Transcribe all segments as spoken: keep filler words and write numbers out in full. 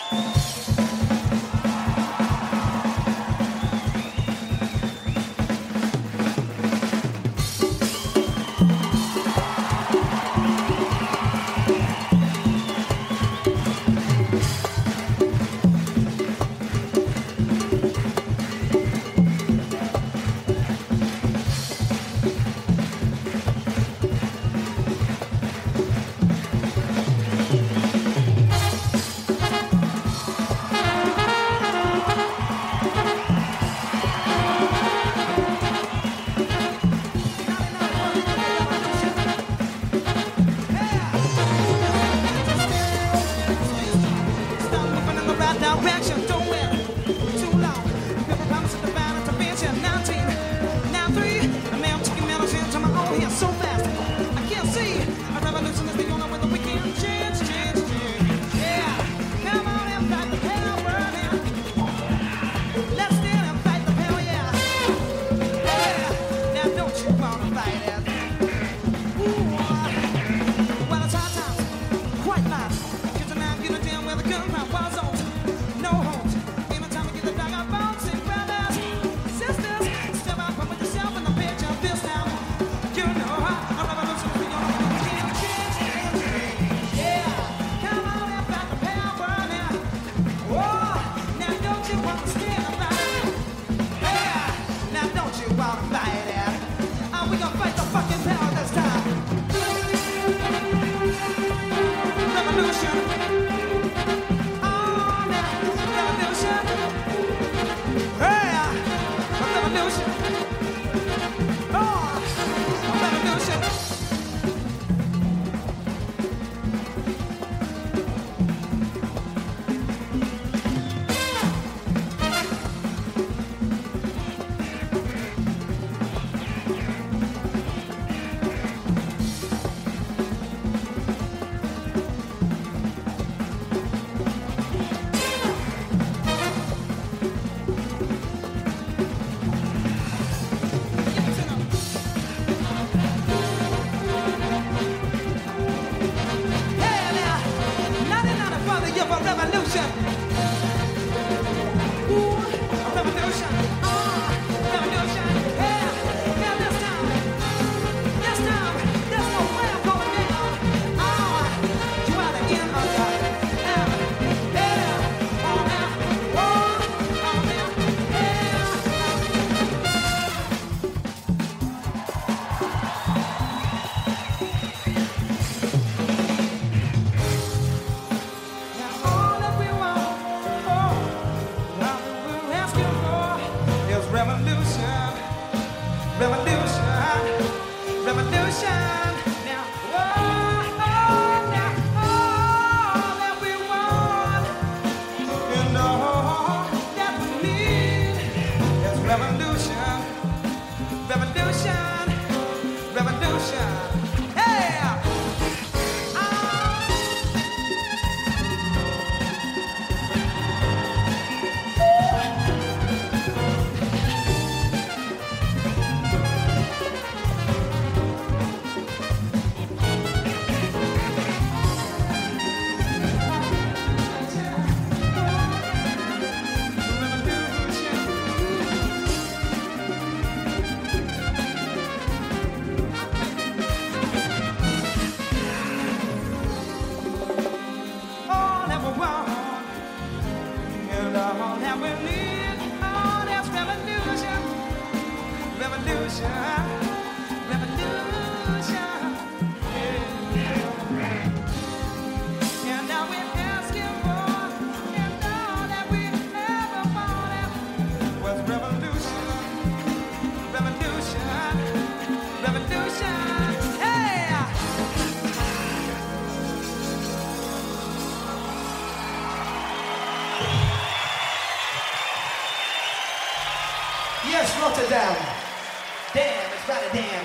Yes, Rotterdam. Damn, it's Rotterdam.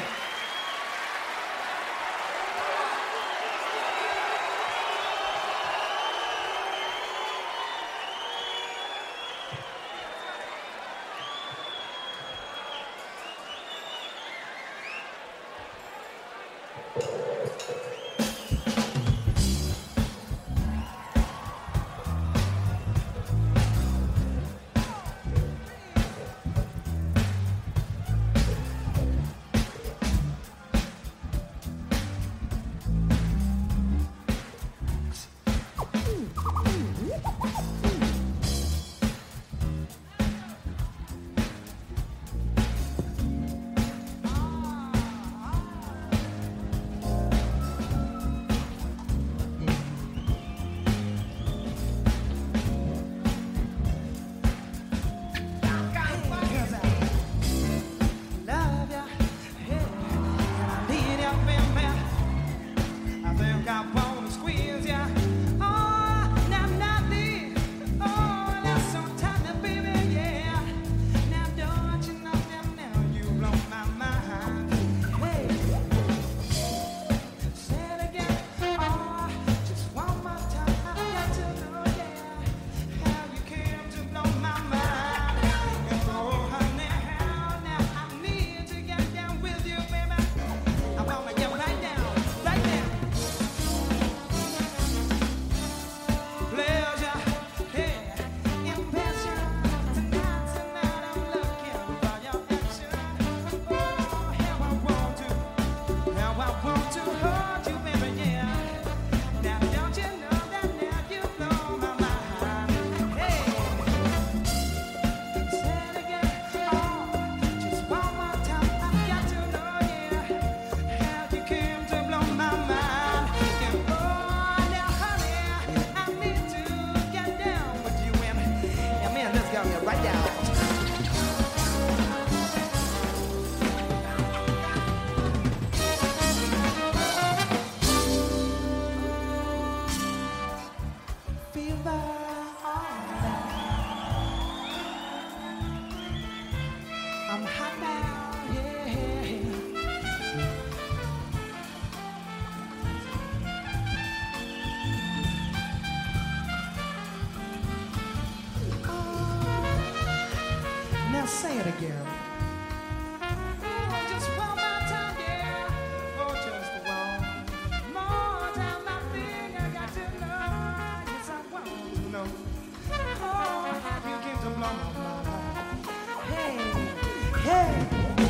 Now say it again. Oh, just one more time, yeah. Oh, just one more time. I think I got to know. Yes, I want to know. Oh, how you came to blow my mind. Hey, hey.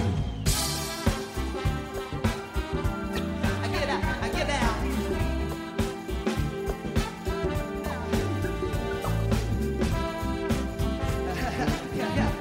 I get out, I get down. Yeah, yeah.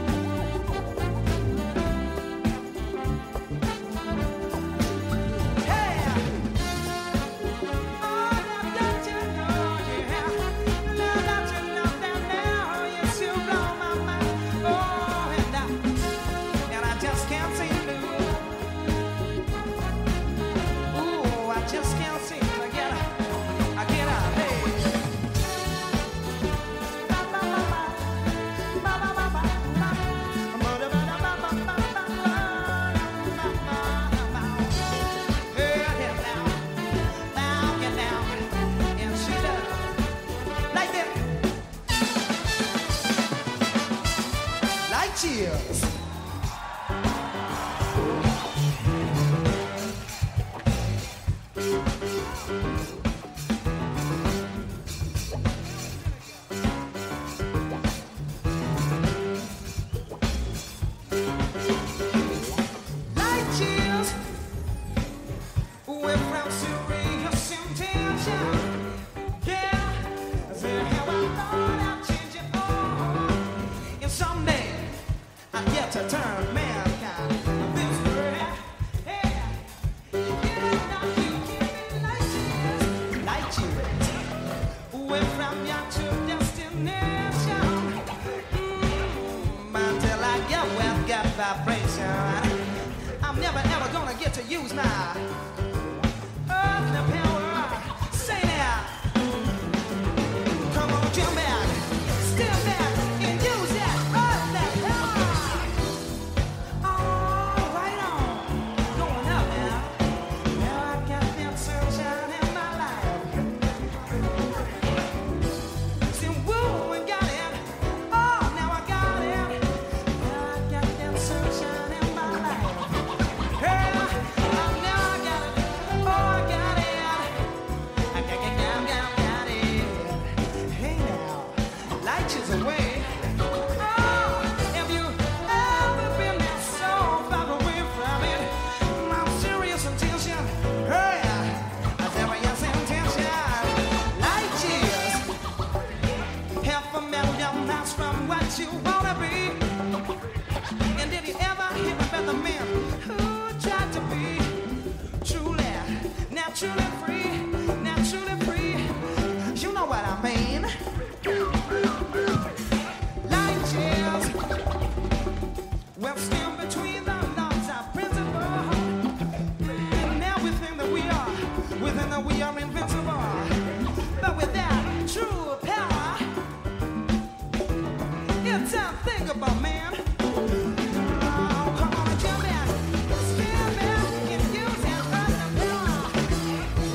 Cheers. Light cheers. We're from serious intention. Yeah. So how I thought I'd change it all. And someday I get to turn mankind this way. Hey, yeah, now you give me light years, light years. Went from your to destination. Mm, until I get well, got vibration. I'm never ever gonna get to use my earthly power. Say that. Come on, jump back, step back, and use that earthly power. Away. Oh, have you ever been so far away from it? My serious intention, hey, a serious intention. Light years, half a million miles from what you wanna be. And did you ever hear about the man who tried to be truly, naturally free, naturally free? You know what I mean? Well, still between the laws of principle and everything that we are, within that we are invincible. But without true power, it's unthinkable, man. Oh, come on, jump in, spin back, and use that earthly power.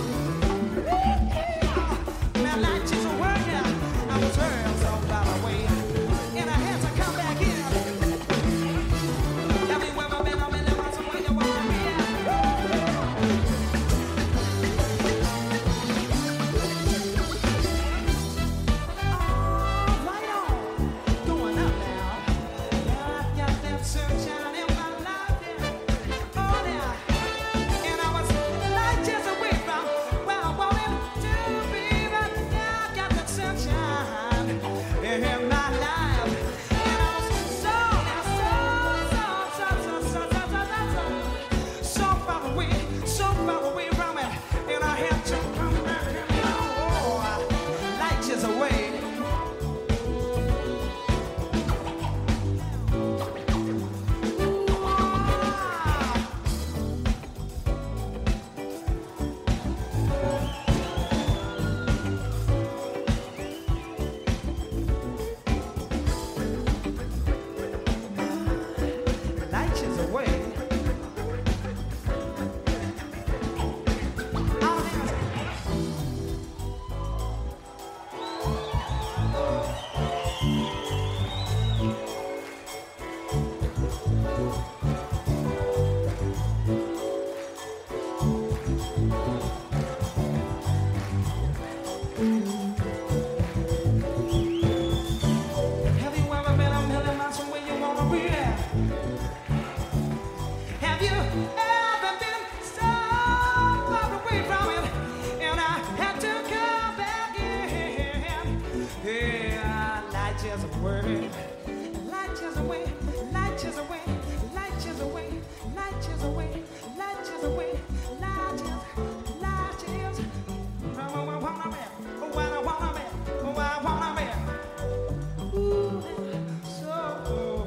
just a word. Light just away, light just away, light just away, light just away, light just away, light just, light just. Oh, I wanna be, oh, I wanna be, oh, I wanna be. Ooh, so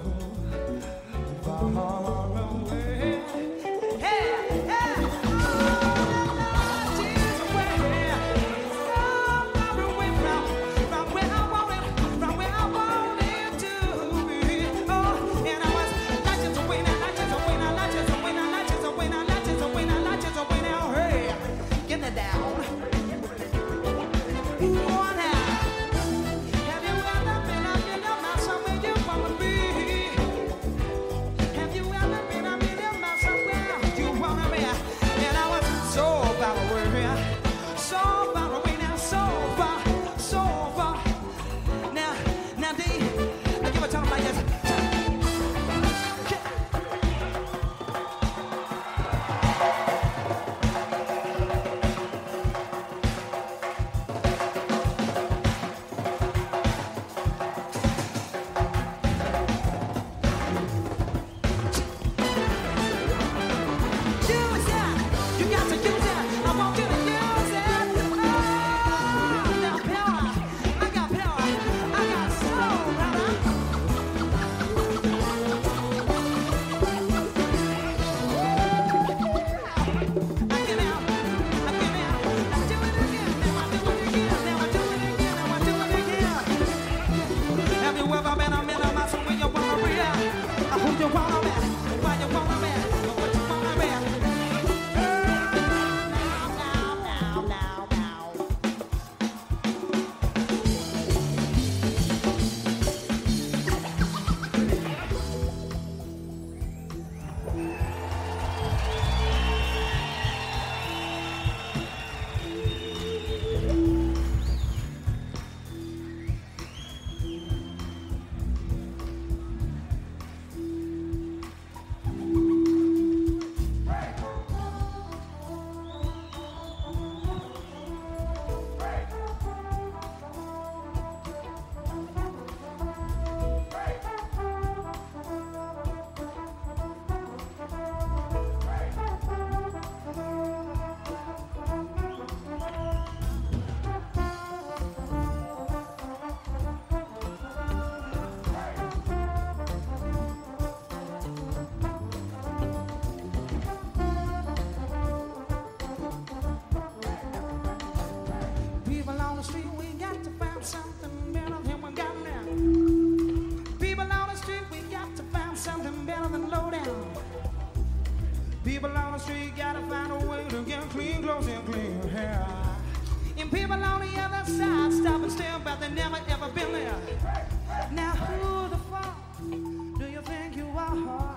far away. Hey, hey, oh, light just away, so far away from, from where I want it, from where I want it to be. Oh, and I was light just away now, light just away now, light just away now, light just away now, light just away now, light just away now. Hey, get it down. One now. Have you ever been up in your mouth somewhere you wanna be? Have you ever been up in your mouth somewhere you wanna be? And I was so far away, so far away now, so far, so far. Now, now, D, I give it to 'em like this. Use it. You got to use it. I want you to use it. Oh, now power. I got power. I got soul, brother. I get out. I get out. I do it again. Now I do it again. Now I do it again. Now I do it again. Have you ever been a minute about somewhere you wanna be? Uh, Who you wanna be? Why you wanna be? What you wanna be? Now, now, now, now. People on the street, we got to find something better than we got now. People on the street, we got to find something better than low down. People on the street gotta find a way to get clean clothes and clean hair. And people on the other side stop and stare, but they never ever been there. Now who the fuck do you think you are?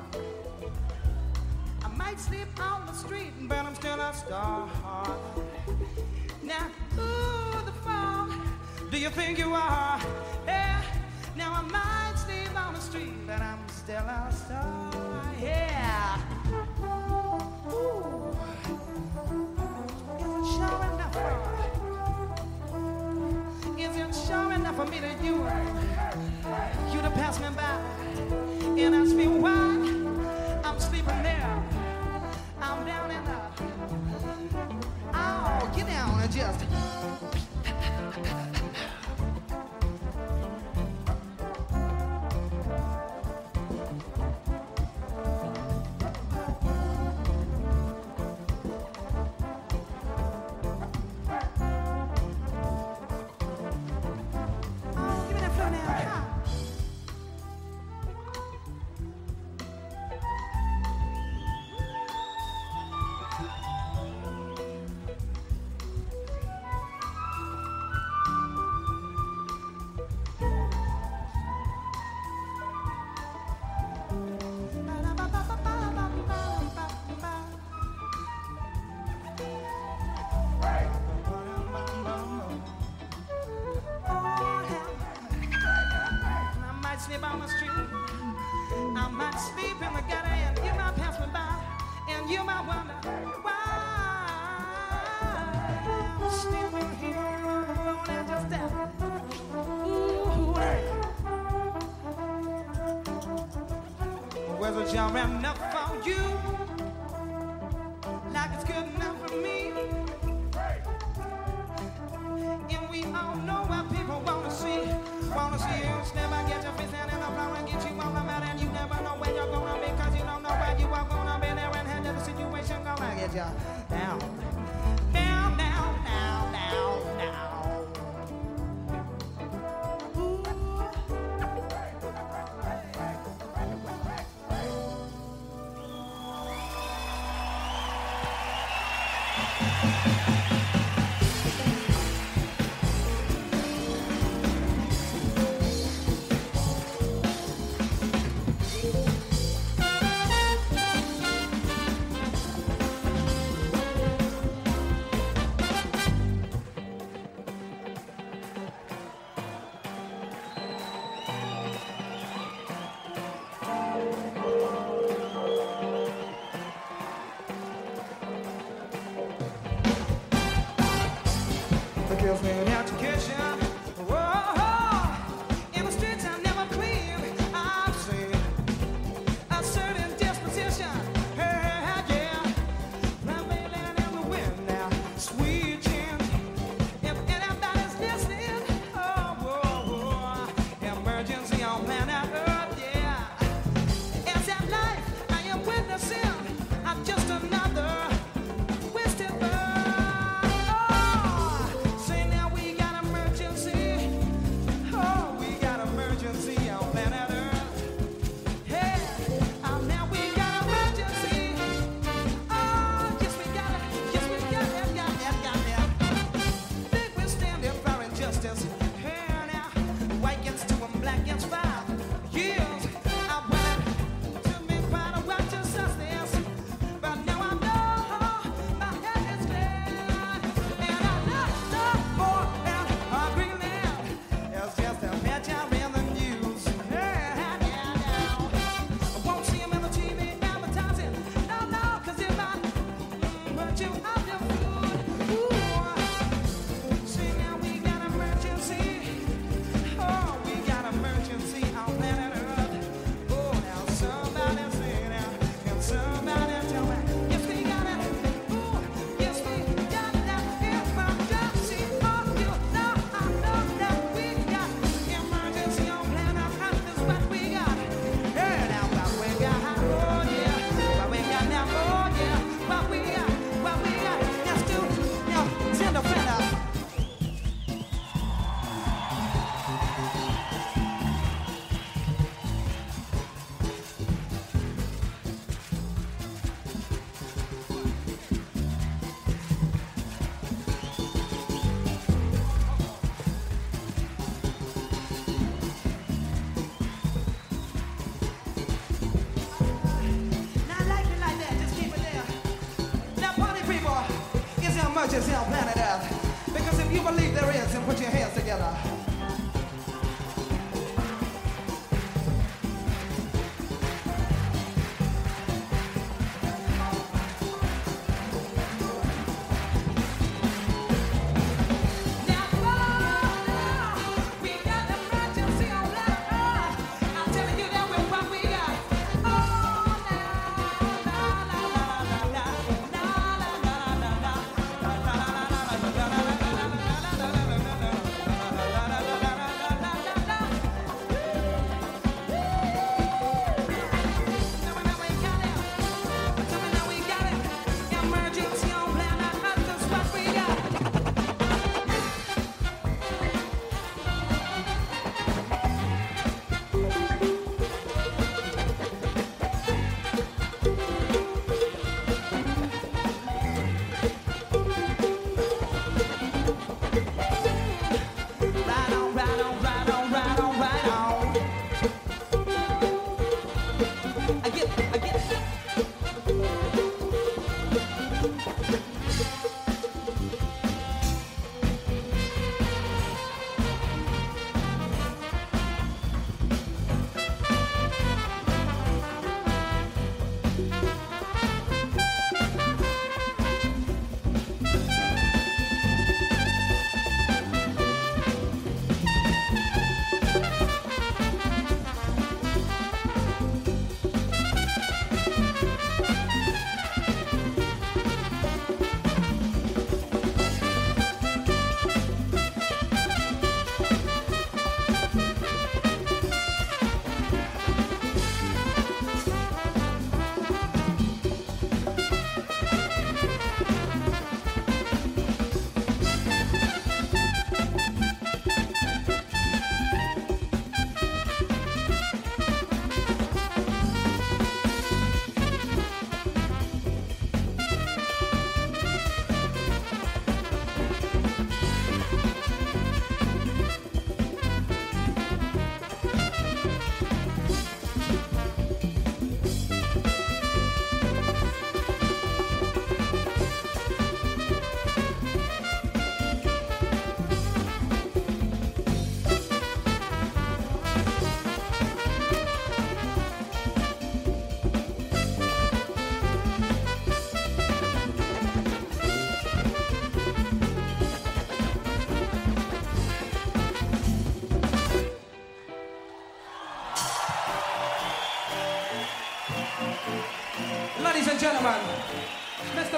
I might sleep on the street, but I'm still a star. Now who the fuck do you think you are? Yeah. Now I might sleep on the street, but I'm still a star. Yeah. Ooh. Is it sure enough for? Is it sure enough for me to you? You to pass me by and ask me why I'm sleeping there. I'm down in the. Oh, get down and just. Oh, give me that flow now. Come on. Sleep on the street. I might sleep in the gutter and you might pass me by and you might wonder why I'm still in here alone and just that. Ooh, was a job enough for you, like it's good enough for me. And we all know what people wanna see. Wanna see you step and get your face down in the floor and get you on the mat, and you never know where you're gonna be, cause you don't know where you are gonna be there and handle the situation gonna get you down. Down, down, down, down, down. Girls need education. Whoa, in the streets I never clean. I've seen a certain disposition. Hey, yeah, prevailing in the wind now, sweet chin. If anybody's listening, oh, whoa, whoa, emergency on planet Earth, yeah. Is that life I am witnessing? I'm just another wasted bird. Emergency on planet Earth. Because if you believe there is, then put your hands together. La la la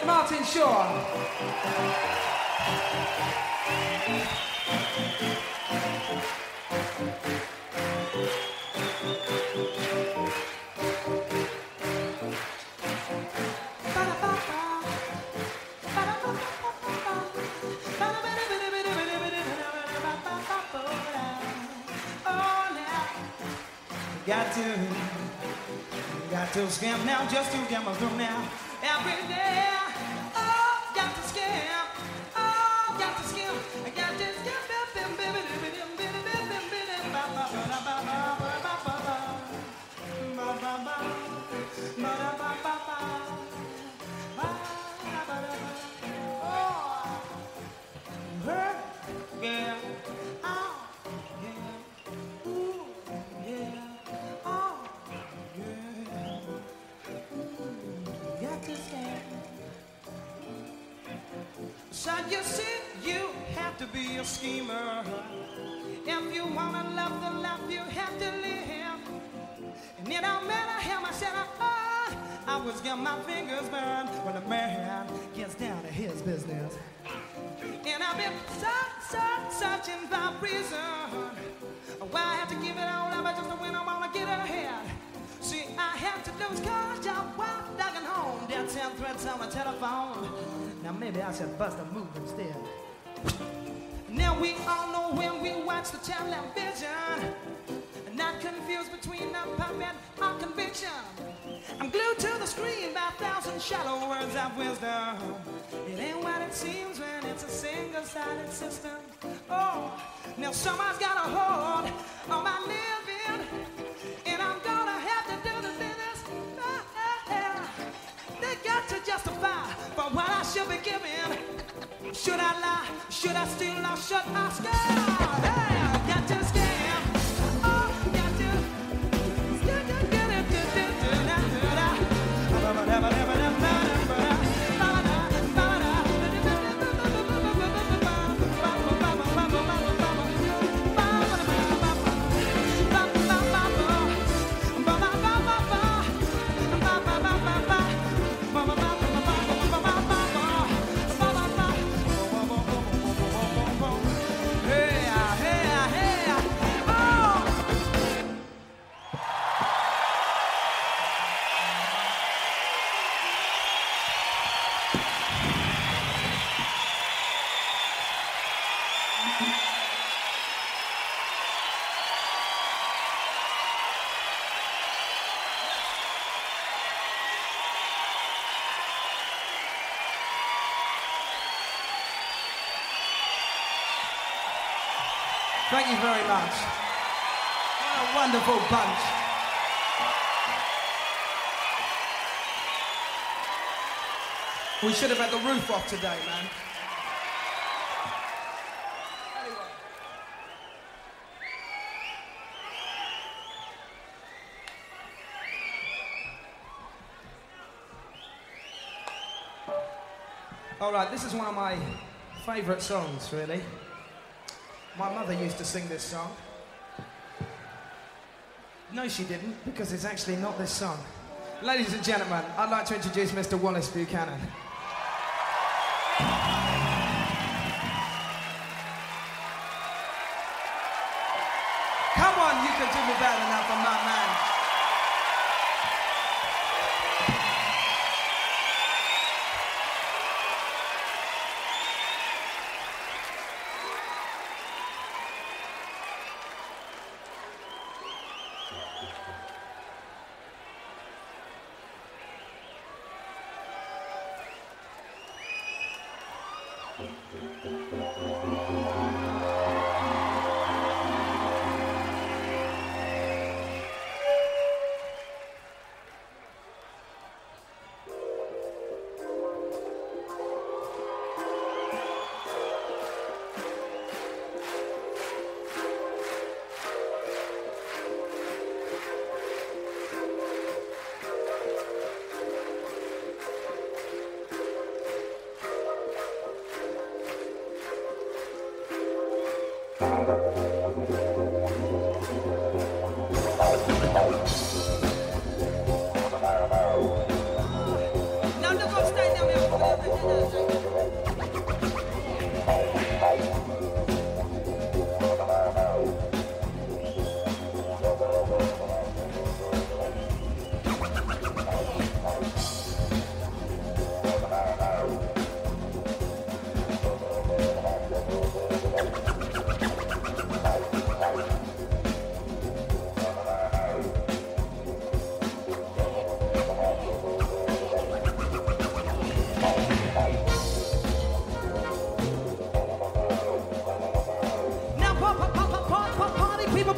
Martin Shaw. Got to, got to scam now just to get my room now. Every day, oh, got to scam, oh, got to scam, I got to scam. So you see, you have to be a schemer. If you wanna love the life, you have to live. And it don't matter how much that I earn, I always get my fingers burned when a man gets down to his business. And I've been search, search, searching for a reason why I have to give it all up just when I wanna get ahead. See, I have to lose courage, I walk down home. There are ten threats on my telephone. Now maybe I should bust a move instead. Now we all know when we watch the television, not confused between a puppet or conviction. I'm glued to the screen by a thousand shallow words of wisdom. It ain't what it seems when it's a single-sided system. Oh, now someone's got a hold on my living, and I'm gonna have to do the business. They got to justify for what I should be giving. Should I lie? Should I steal or should I scam? Hey, I got to scam. Oh, got to. Thank you very much. What a wonderful bunch. We should have had the roof off today, man. Anyway. All right, this is one of my favorite songs, really. My mother used to sing this song. No, she didn't, because it's actually not this song. Ladies and gentlemen, I'd like to introduce Mister Wallace Buchanan. Come on, you can do me better than that for my man.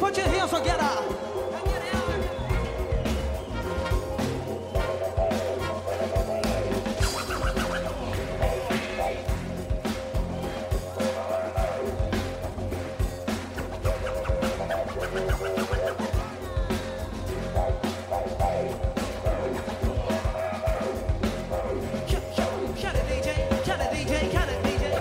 put your hands together. And get out. Cut it, D J. Cut it, D J. Cut it, D J.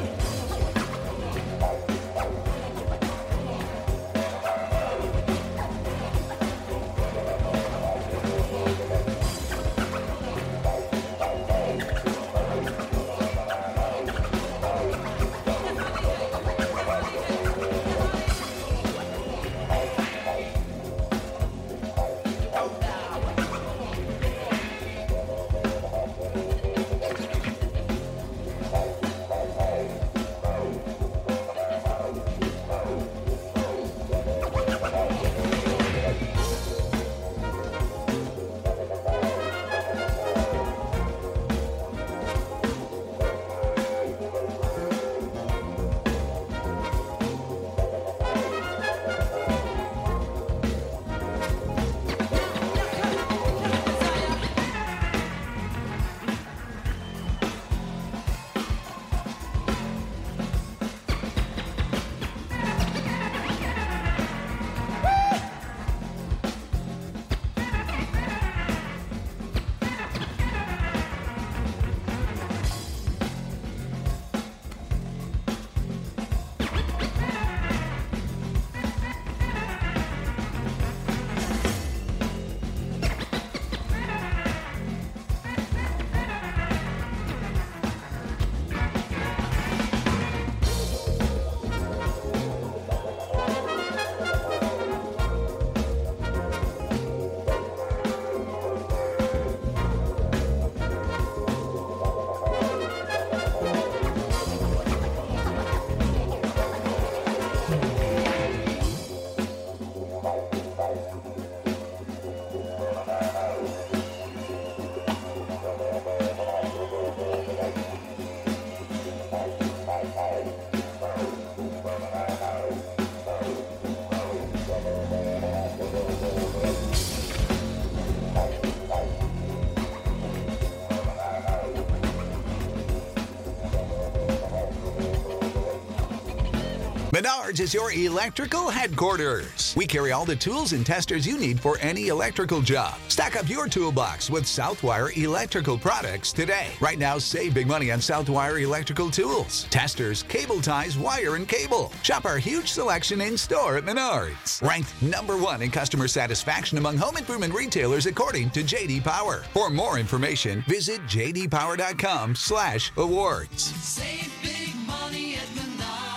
Menards is your electrical headquarters. We carry all the tools and testers you need for any electrical job. Stack up your toolbox with Southwire electrical products today. Right now, save big money on Southwire electrical tools, testers, cable ties, wire, and cable. Shop our huge selection in store at Menards. Ranked number one in customer satisfaction among home improvement retailers according to J D Power. For more information, visit j d power dot com slash awards. Save big money at Menards.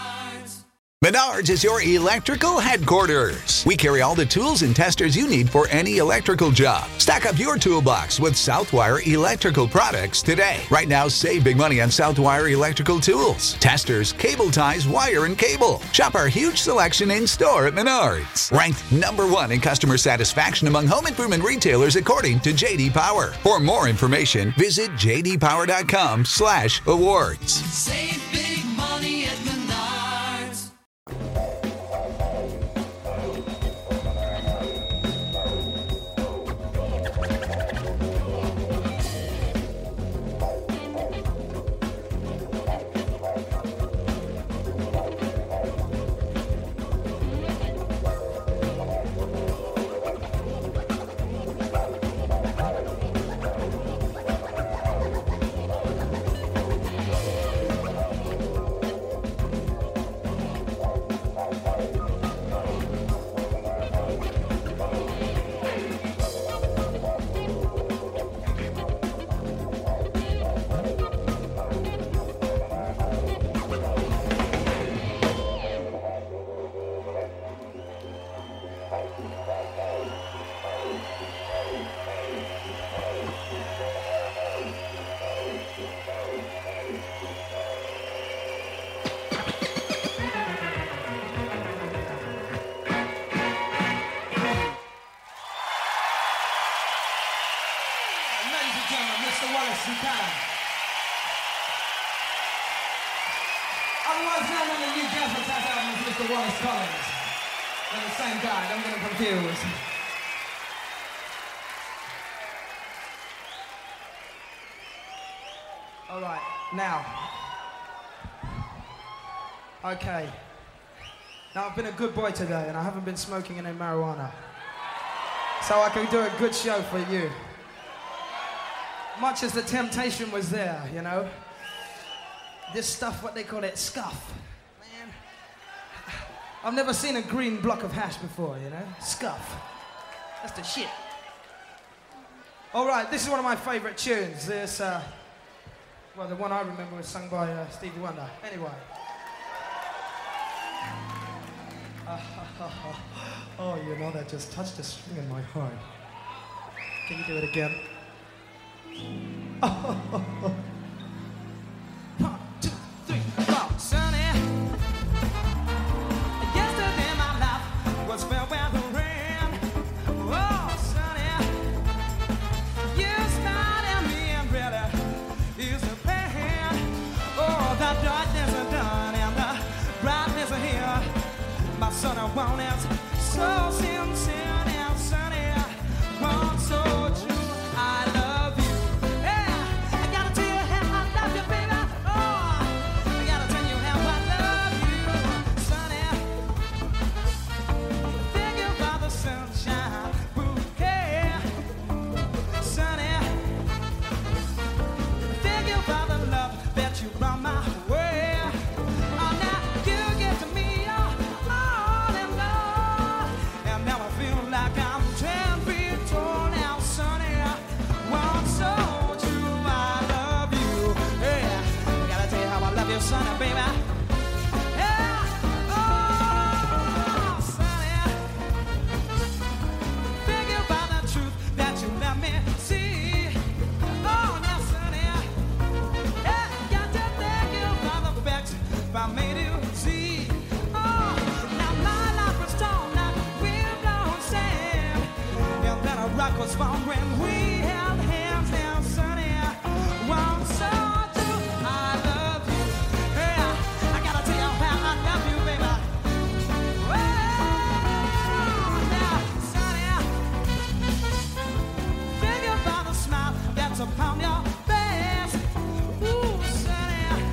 Menards is your electrical headquarters. We carry all the tools and testers you need for any electrical job. Stack up your toolbox with Southwire electrical products today. Right now, save big money on Southwire electrical tools, testers, cable ties, wire, and cable. Shop our huge selection in store at Menards. Ranked number one in customer satisfaction among home improvement retailers according to J D Power. For more information, visit j d power dot com slash awards. Save big money at Menards. Otherwise known on the new Jazz Attack album as Mister Wallace Collins. They're the same guy, don't get them confused. All right, now. Okay. Now, I've been a good boy today, and I haven't been smoking any marijuana. So I can do a good show for you. Much as the temptation was there, you know. This stuff, what they call it, scuff. Man, I've never seen a green block of hash before, you know. Scuff. That's the shit. All right, this is one of my favorite tunes. This, uh, well, the one I remember was sung by uh, Stevie Wonder. Anyway. Uh, oh, you know, that just touched a string in my heart. Can you do it again? Oh, one, two, three, four. Sunny, yesterday my life was filled with the rain. Oh, sunny, you smiled at me and really is the pain. Oh, the darkness is done and the brightness is here. My son, I want it so sincere and sunny, want so true. I love you. Yeah, I gotta tell you how I love you, baby. Oh, I gotta tell you how I love you, sunny. Thank you for the sunshine bouquet, sunny. Thank you for the love that you brought my way. Oh, now you give to me. Sunny, baby. Yeah. Oh, sunny. Thank you for the truth that you let me see. Oh, now, sunny. Yeah, got to thank you for the facts I made you see. Oh, now my life was torn like we've blown sand. And then a rock was found when we held hands. Now, sunny, one so. Upon your face, ooh, sunny.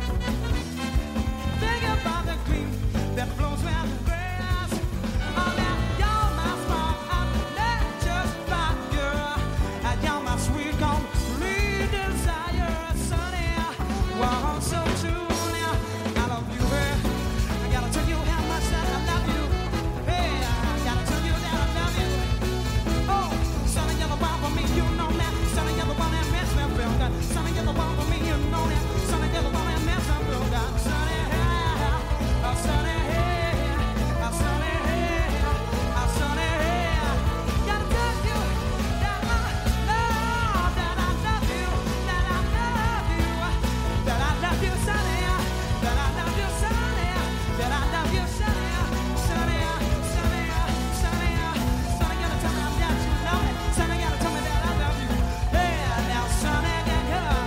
Think about the gleam that flows around the grass. Oh, now you're my small, nature's fire, and you're my sweet, complete desire, sunny. Wow, I'm so true now. I love you, hey. I gotta tell you how much that I love you. Hey, I gotta tell you that I love you. Oh, sunny, you're the one for me, you know that. Sunny, you're the one that makes me feel good. Sunny, you're the one for me, you know that. Sunny, you're the one that makes me feel good. Sunny, oh, sunny, oh, sunny, oh, sunny. Gotta tell you that I love, that I love you, that I love you, that I love you, sunny, that I love you, sunny, that I love you, sunny, sunny, sunny, sunny, sunny. Gotta tell me that you know it. Sunny, gotta tell me that I love you. Now, sunny, get here.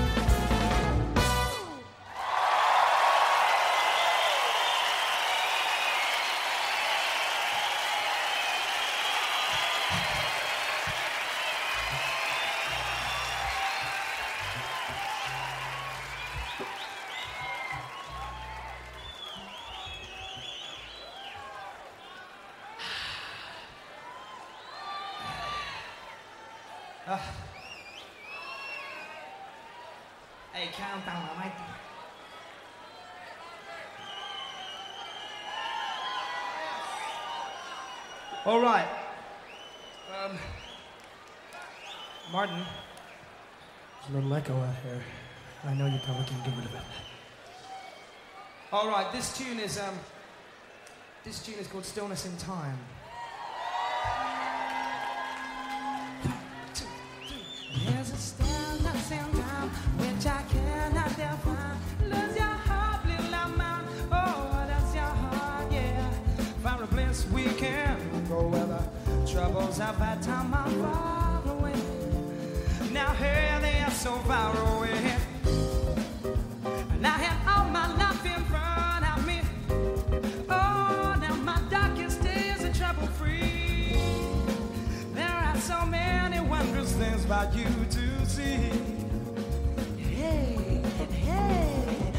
Uh. Hey, calm down, Mike. All right. Um, Martin, there's a little echo out here. I know you probably can get rid of it. All right, this tune is um, this tune is called "Stillness in Time." There's a stillness in time which I cannot define. Lose your heart, little man. Oh, that's your heart, yeah. Find a place we can go where the troubles of that time are far away. Now here they are so far away. And I had all my life in front of me. Oh, now my darkest for you to see. Hey, hey.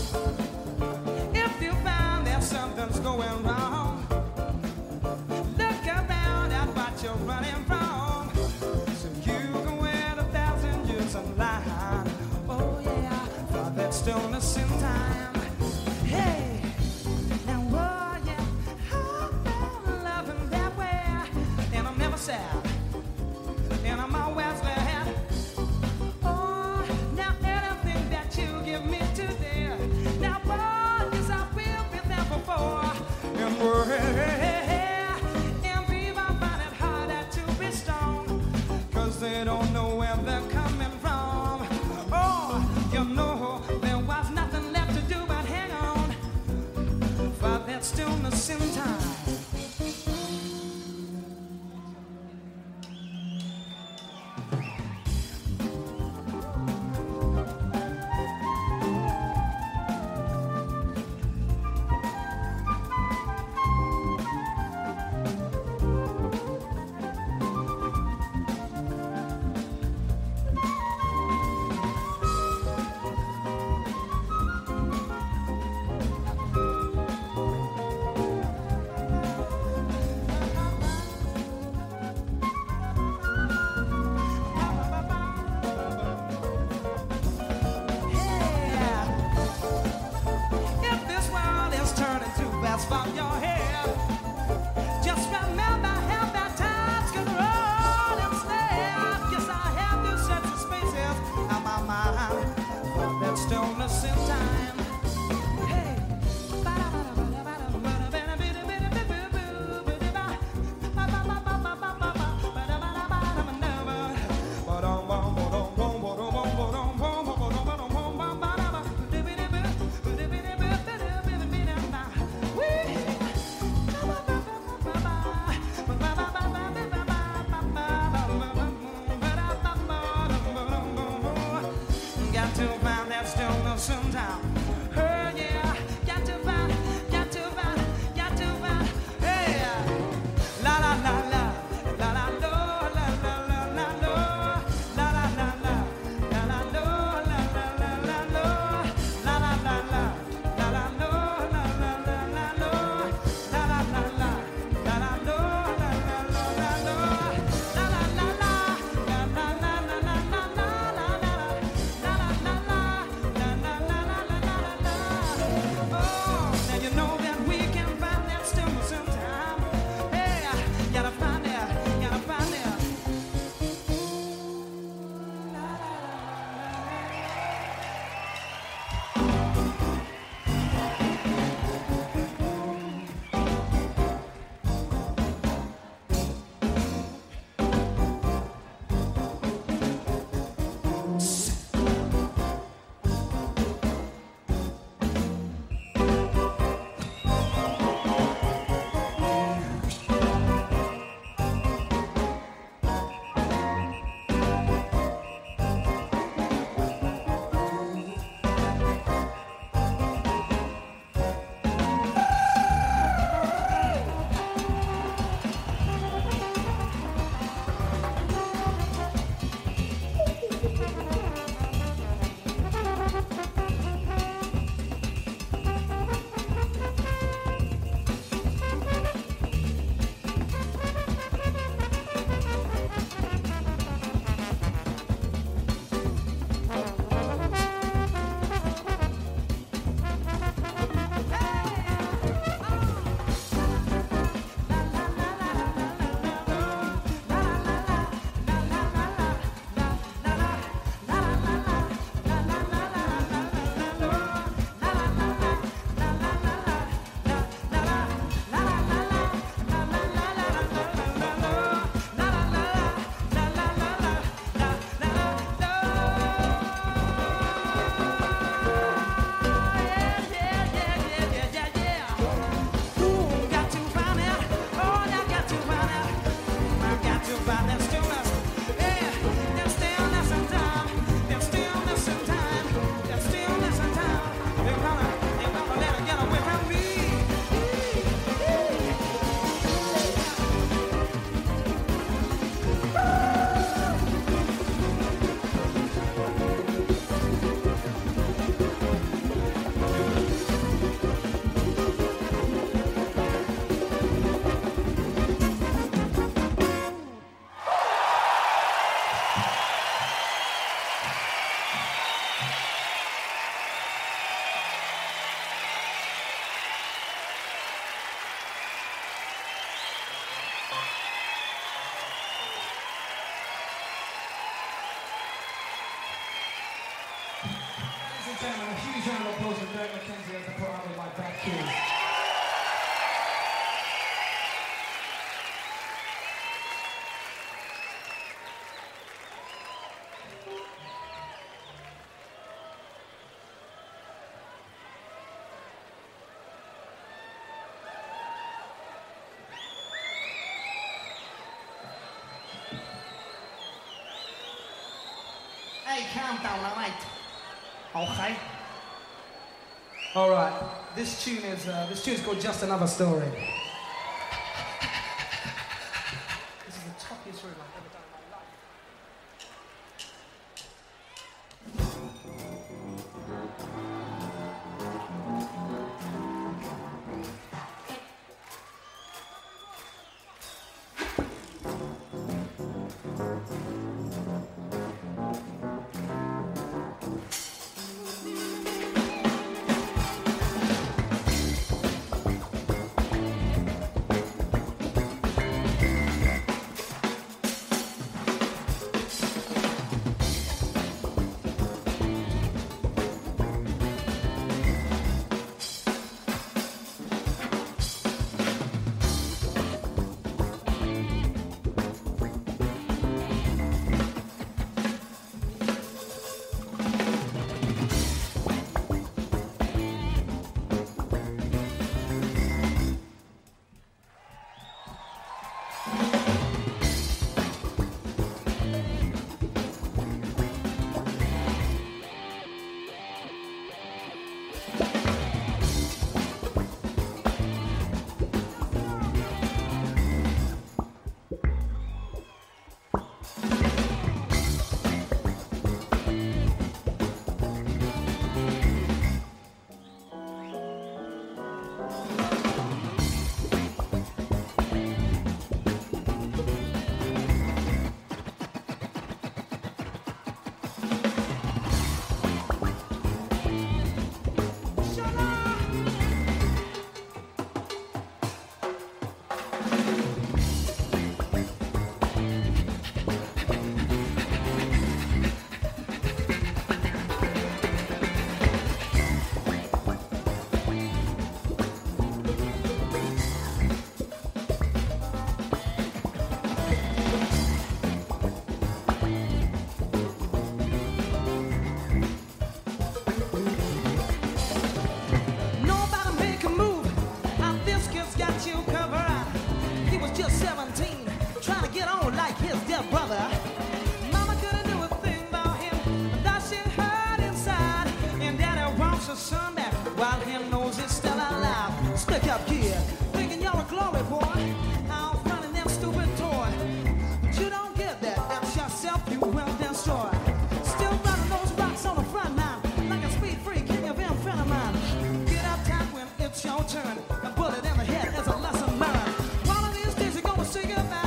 If you find that something's going wrong, look around at what you're running from, so you can win a thousand years of life. Oh yeah, for that stillness in time. Hey, now oh yeah, I'm loving that way, and I'm never sad, and I'm always glad. Greg McKenzie as the pro on my back keys. Hey, calm down, all right? Okay. All right, this tune is uh, this tune is called Just Another Story. This is the toughest room I've ever done in my life. While him knows it's still alive. Stick up here, thinking you're a glory boy. Out running them stupid toy. But you don't get that, that's yourself you will destroy. Still running those rocks on the front line. Like a speed freak, can you be a friend of mine? Get up top when it's your turn. A bullet in the head is a lesson learned. One of these days you're gonna see your back.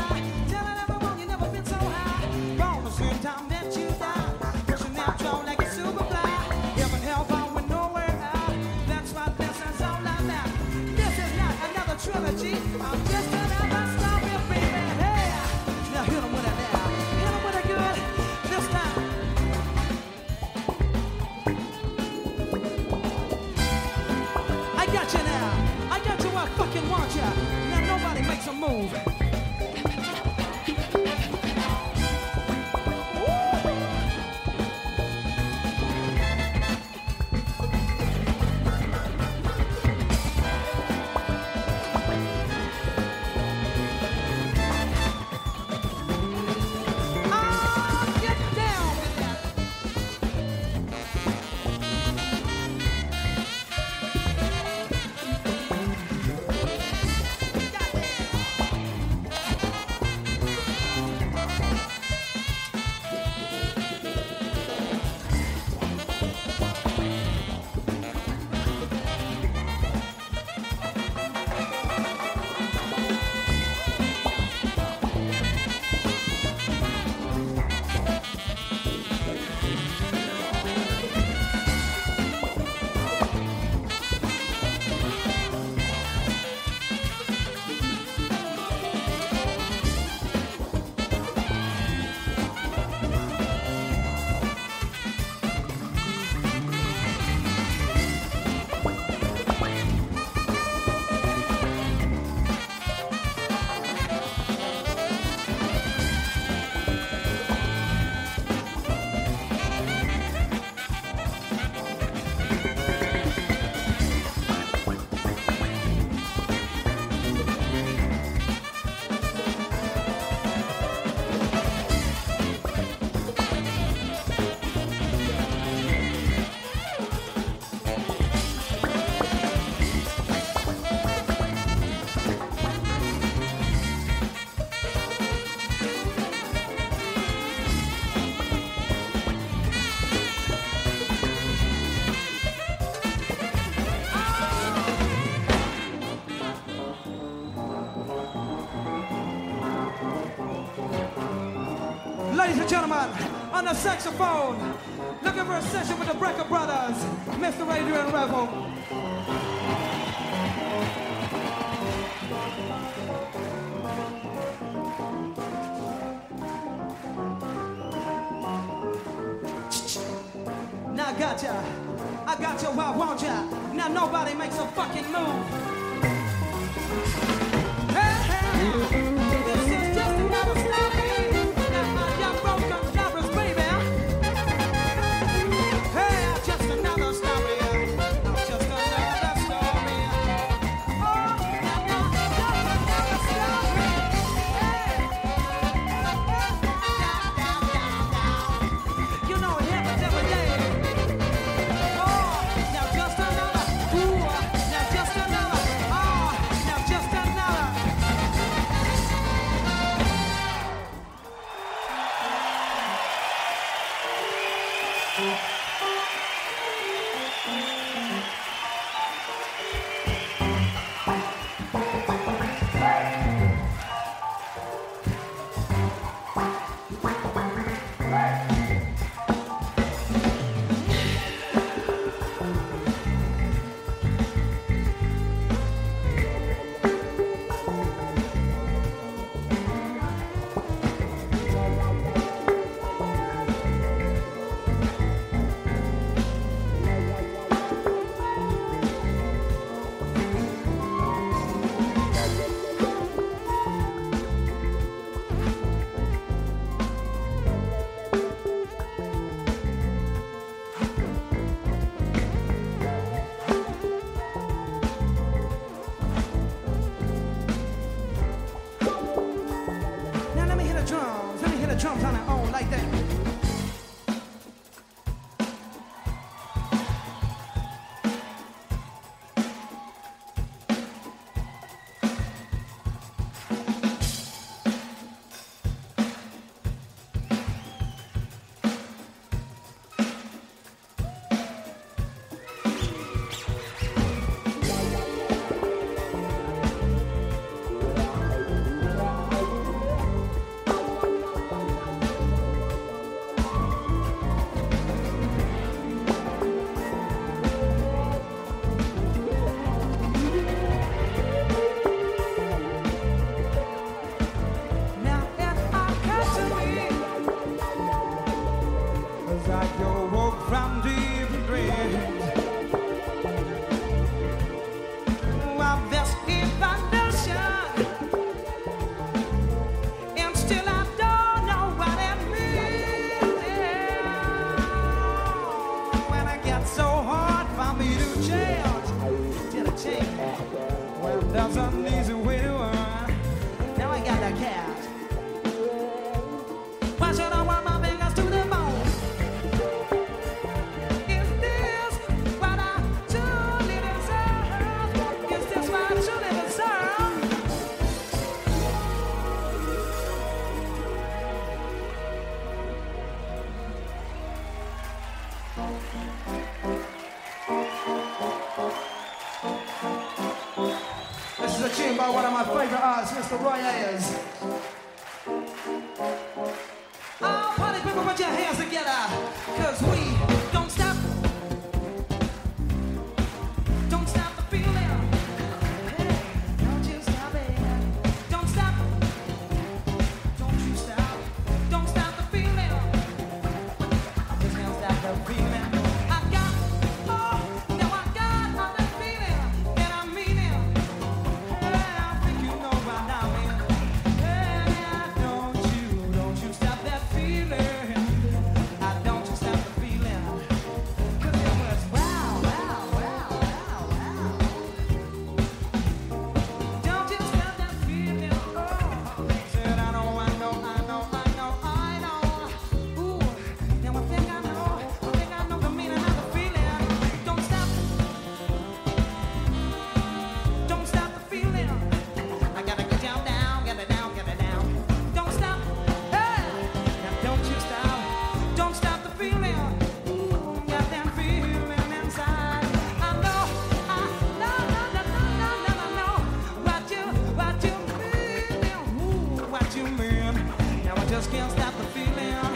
ladies and gentlemen, on the saxophone, looking for a session with the Brecker Brothers, Mister Adrian Revel. Now I got ya, I got ya, why won't ya? Now nobody makes a fucking move. Hey, hey, this is just another story. Now my young broken lovers, baby. Hey, just another story. Just another story. Oh, now, now, just another story. Hey, down, down, down, down. You know it happens every day. Oh, now just another. Ooh, now just another. Oh, now just another. Now let me hit the drums. Let me hit the drums on their own like that. Now it occurs to me as I go woke from deep dreams. Well, this evolution, and still I don't know what it means. When it gets so hard for me to change, till I change. Well, there's an easy way to earn. Now I got that cash. Why should I want my fingers to the bone? Is this what I truly deserve? Is this what I truly deserve? This is a tune by one of my favorite artists, Mister Roy Ayers. Oh, party people, put your hands together, cause we don't stop. Don't stop the feeling. Hey, don't you stop it. Don't stop. Don't you stop. Don't stop the feeling. Just can't stop the feeling. I got, oh, now I got all that feeling, and I mean it. Hey, I think you know by now, man. Hey, don't you, don't you stop that feeling. I don't you stop the feeling. 'Cause it was wow, wow, wow, wow, wow. Don't you stop that feeling. Oh, said I know, I know, I know, I know, I know. Ooh, now I think I know, I think I know the meaning of the feeling. Don't stop. Don't stop the feeling. I gotta get down, down, get it down, get it down. Don't stop. Hey, now don't you stop. Don't stop the feeling. Ooh, got that feeling inside. I know, I know, no, no, no, no, no, no, no. What you, what you mean? Ooh, what you mean? Now I just can't stop the feeling.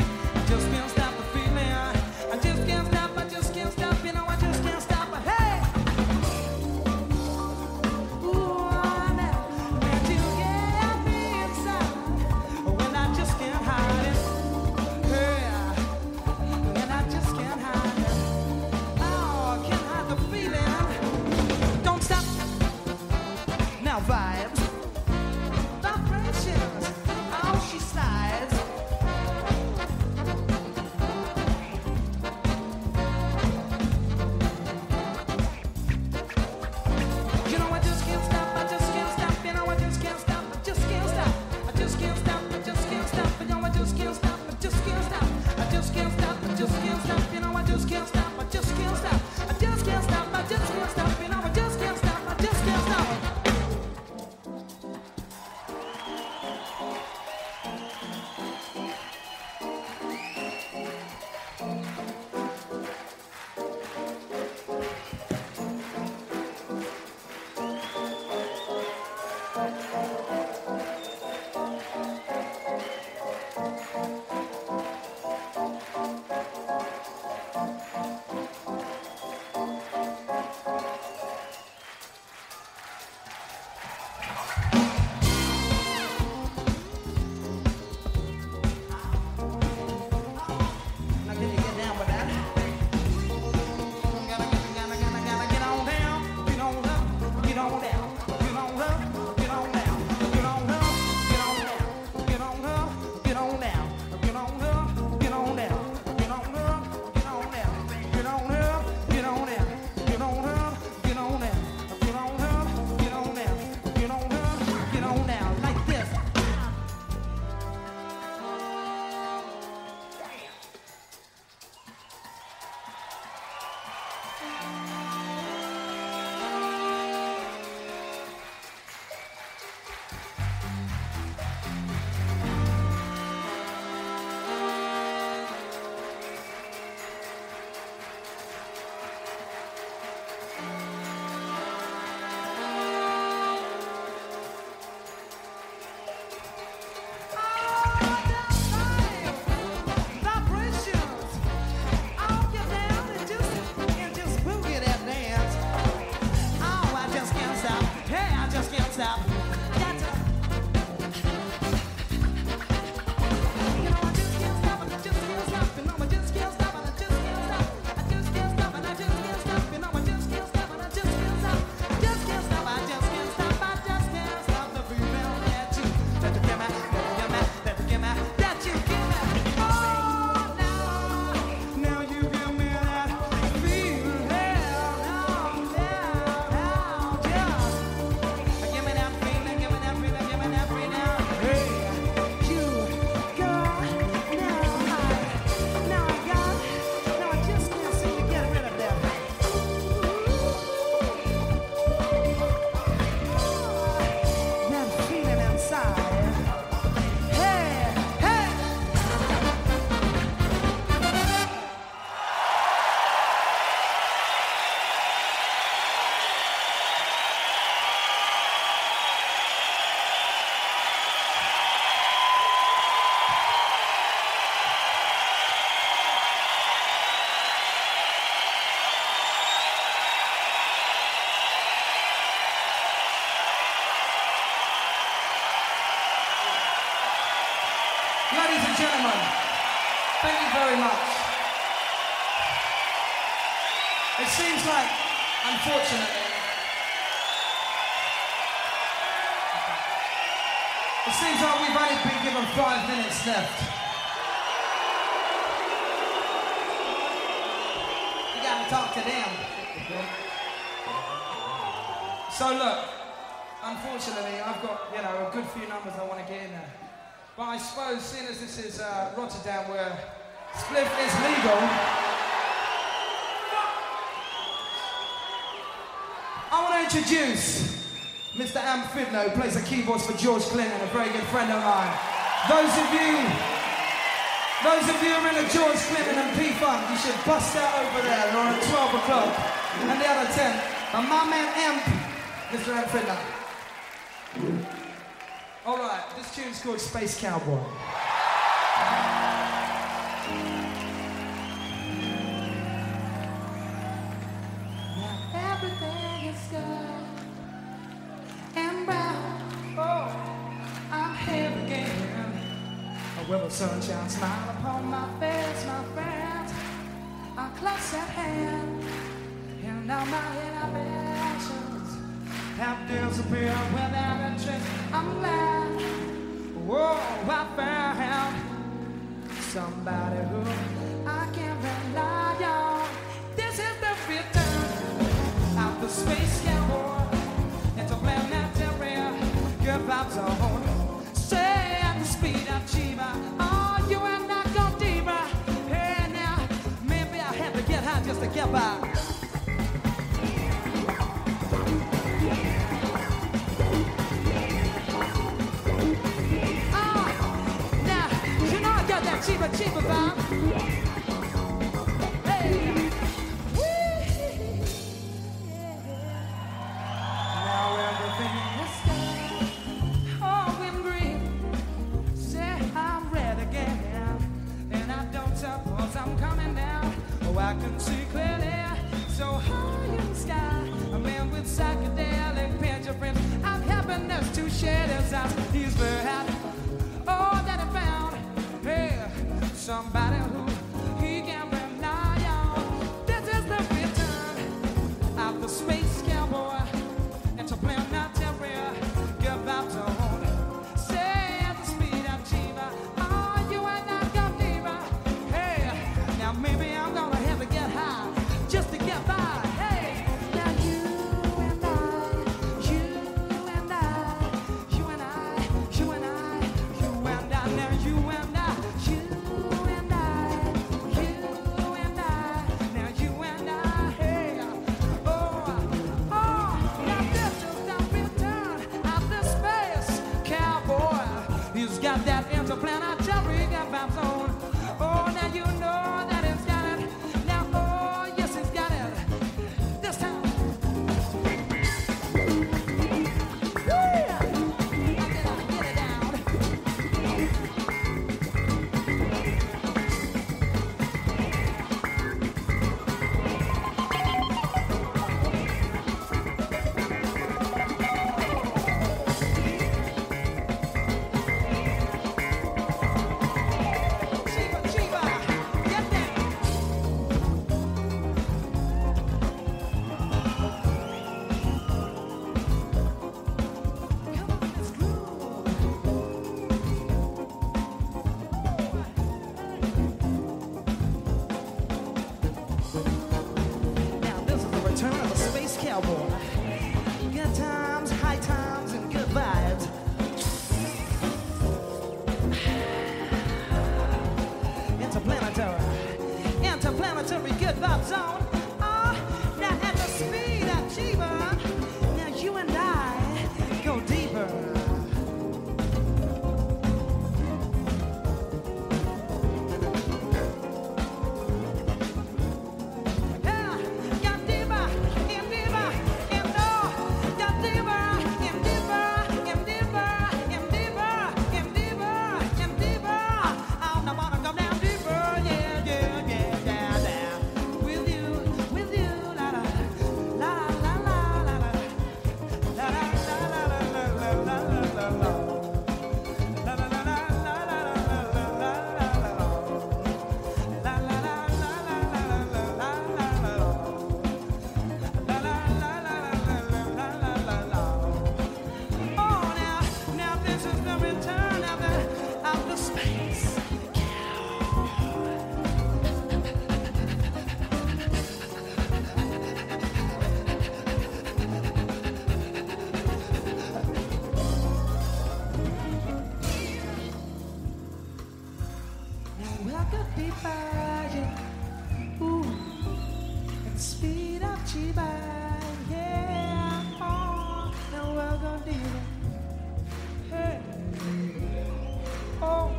and gentlemen, thank you very much. It seems like, unfortunately, it seems like we've only been given five minutes left. You gotta talk to them. So look, unfortunately, I've got, you know, a good few numbers I want to get in there. But I suppose, seeing as this is uh, Rotterdam, where spliff is legal, I want to introduce Mister Amphibno, who plays the keyboards for George Clinton, a very good friend of mine. Those of you, those of you who are in the George Clinton and P-Funk, you should bust out over there. They're on at twelve o'clock. And the other ten. And my man Amp, Mister Amphibno. All right, this tune's called Space Cowboy. Everything is good and brown. Oh, I'm here again. With a sunshine smile upon my face, my friends are close at hand. And all my inhibitions have disappeared without a trace. I'm glad, whoa, I found somebody who I can rely on. This is the return of the space cowboy interplanetary good vibes on. Say at the speed of Chiba, oh, you and I go deeper. Hey now, maybe I have to get high just to get by. Cheaper, cheaper vibe. Hey. Woo. Now everything is good. Oh, in green. Say I'm red again. And I don't suppose I'm coming down. Oh, I can see clearly. So high in the sky. A man with psychedelic picture frames. I'm happiness to share his eyes. He's very happy. Oh, that I found. Hey. Somebody who he can rely on. This is the return of the space cowboy interplanetary good vibes on. Say at the speed of Chiba, oh, you and I go deeper. Hey, now maybe I'm gonna have to get high just to get by. Hey, now you and I, you and I, you and I, you and I, you and I, now you and I, you. Got that interplanetary got vibes on. Oh, now you know that it's got it. Now, oh, yes, it's got it. This time. Yeah. I get it down. With you like a deep fire. Ooh, and speed up cheaper. Yeah, oh, now we're gonna do it. Hey, oh.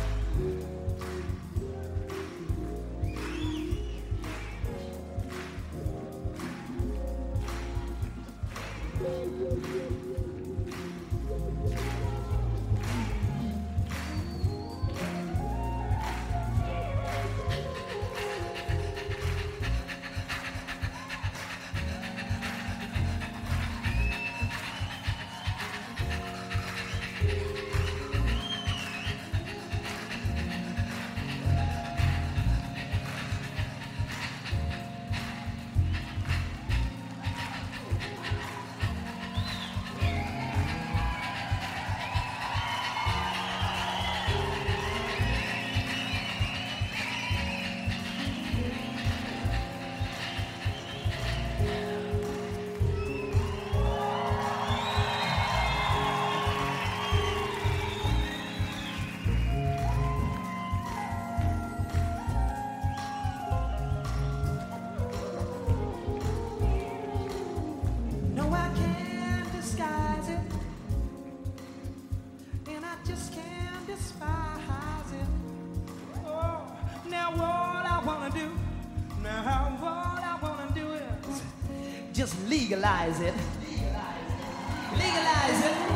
Just legalize it. Legalize it.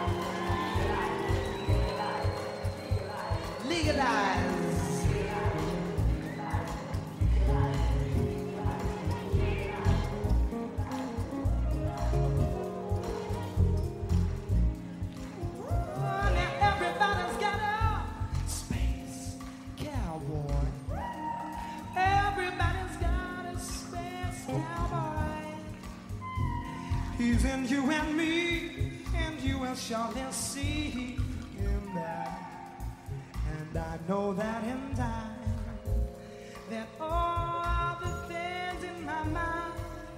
Legalize. Oh, now everybody's got a space cowboy. Everybody's got a space cowboy. He's in you and me, and you will surely see him there. And I know that in time, that all the things in my mind,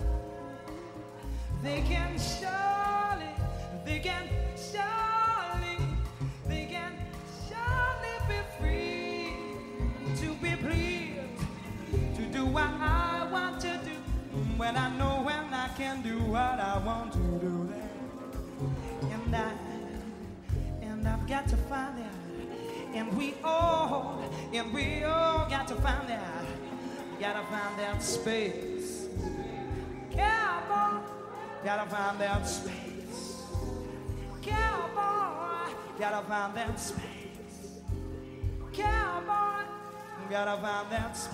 they can surely, they can surely, they can surely be free to be pleased, to do what I want to do. When I know when I can do what I want to do there. And I, and I've got to find out. And we all, and we all got to find out. Gotta find that space. Cowboy, gotta find that space. Cowboy, gotta find that space. Cowboy, gotta find that space.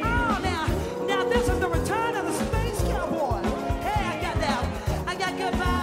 Goodbye.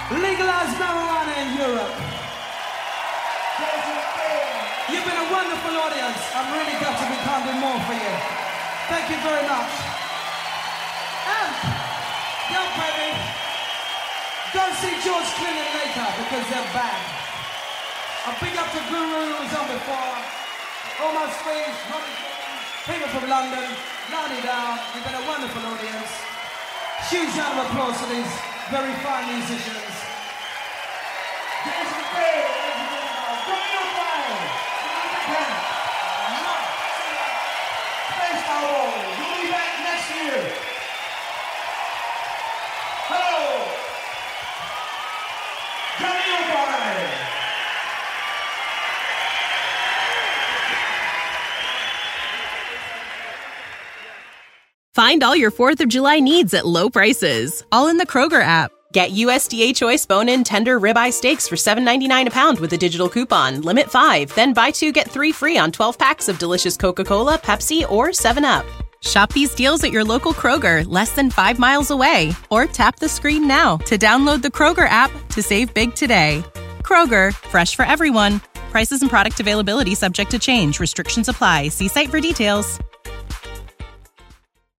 legalized marijuana in Europe. You've been a wonderful audience. I'm really got to be can't do more for you. Thank you very much. And, yo, baby, go see George Clinton later because they're bad. A big up to Guru who was on before. All my friends, people from London, Lani down. You've been a wonderful audience. Huge round of applause for these very fine musicians. Jason Gray, bring your fire. Thanks, Paolo. We'll be back next year. Hello. Johnny O'Brien. Find all your fourth of July needs at low prices, all in the Kroger app. Get U S D A Choice bone-in tender ribeye steaks for seven ninety-nine a pound with a digital coupon. Limit five, then buy two, get three free on twelve packs of delicious Coca-Cola, Pepsi, or seven up. Shop these deals at your local Kroger, less than five miles away. Or tap the screen now to download the Kroger app to save big today. Kroger, fresh for everyone. Prices and product availability subject to change. Restrictions apply. See site for details.